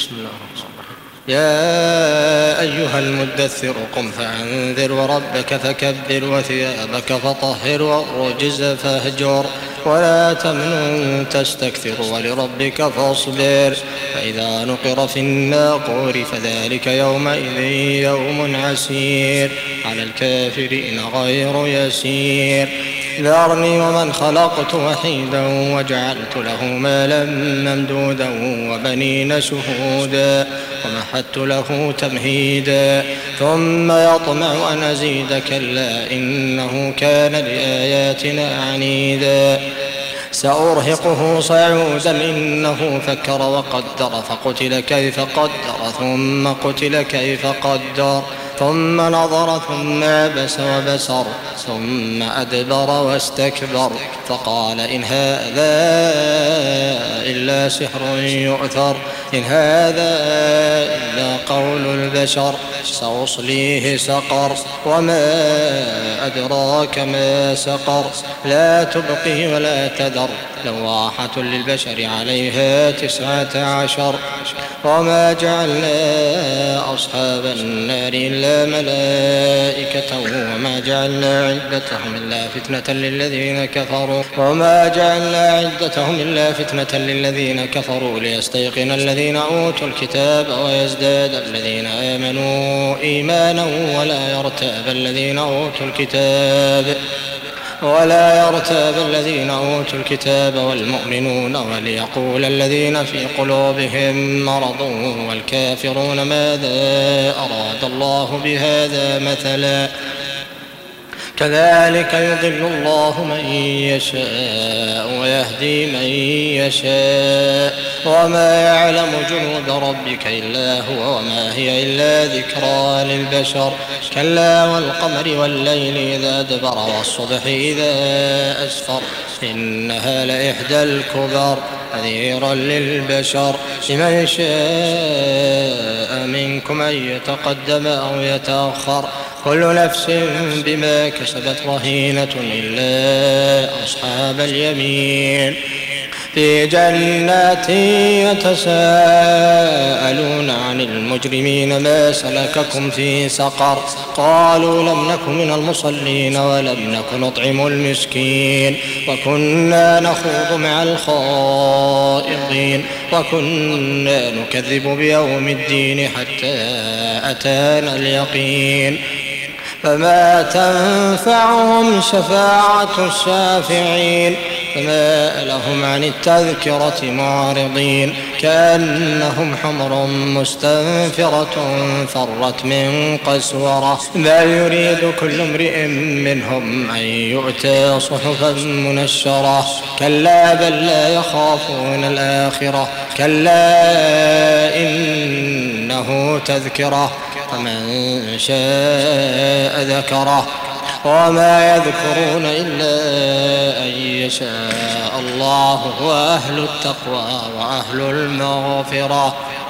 بسم الله الرحمن الرحيم. يا أيها المدثر قم فأنذر وربك فكبر وثيابك فطهر والرجز فاهجر ولا تمنن تستكثر ولربك فاصبر فإذا نقر في الناقور فذلك يومئذ يوم عسير على الكافرين غير يسير ذرني ومن خلقت وحيدا وجعلت له مالا ممدودا وبنين شهودا ومهدت له تمهيدا ثم يطمع أن أزيد كلا إنه كان لآياتنا عنيدا سأرهقه صعودا إنه فكر وقدر فقتل كيف قدر ثم قتل كيف قدر ثم نظر ثم عبس وبسر ثم أدبر واستكبر فقال إن هذا إلا سحر يؤثر إن هذا إلا قول البشر سأصليه سقر وما أدراك ما سقر لا تبقي ولا تذر لواحة للبشر عليها 19 وما جعلنا أصحاب النار إلا ملائكة وما جعلنا عدتهم إلا فتنة للذين كفروا للذين كفروا ليستيقن الذين أوتوا الكتاب ويزداد الذين آمنوا إيمانا ولا يرتاب الذين أوتوا الكتاب والمؤمنون وليقول الذين في قلوبهم مرض والكافرون ماذا أراد الله بهذا مثلا كذلك يضل الله من يشاء ويهدي من يشاء وما يعلم جنود ربك إلا هو وما هي إلا ذكرى للبشر كلا والقمر والليل إذا أدبر والصبح إذا أسفر إنها لإحدى الكبر نذيرا للبشر لمن شاء منكم أن يتقدم أو يتأخر كل نفس بما كسبت رهينة إلا أصحاب اليمين في جنات يتساءلون عن المجرمين ما سلككم في سقر قالوا لم نك من المصلين ولم نك نطعم المسكين وكنا نخوض مع الخائضين وكنا نكذب بيوم الدين حتى أتانا اليقين فما تنفعهم شفاعة الشافعين فما لهم عن التذكرة معرضين كأنهم حمر مستنفرة فرت من قسورة بل يريد كل امرئ منهم أن يؤتى صحفا منشرة كلا بل لا يخافون الآخرة كلا إنه تذكرة فمن شاء ذكره وما يذكرون إلا أن يشاء الله وأهل التقوى وأهل المغفرة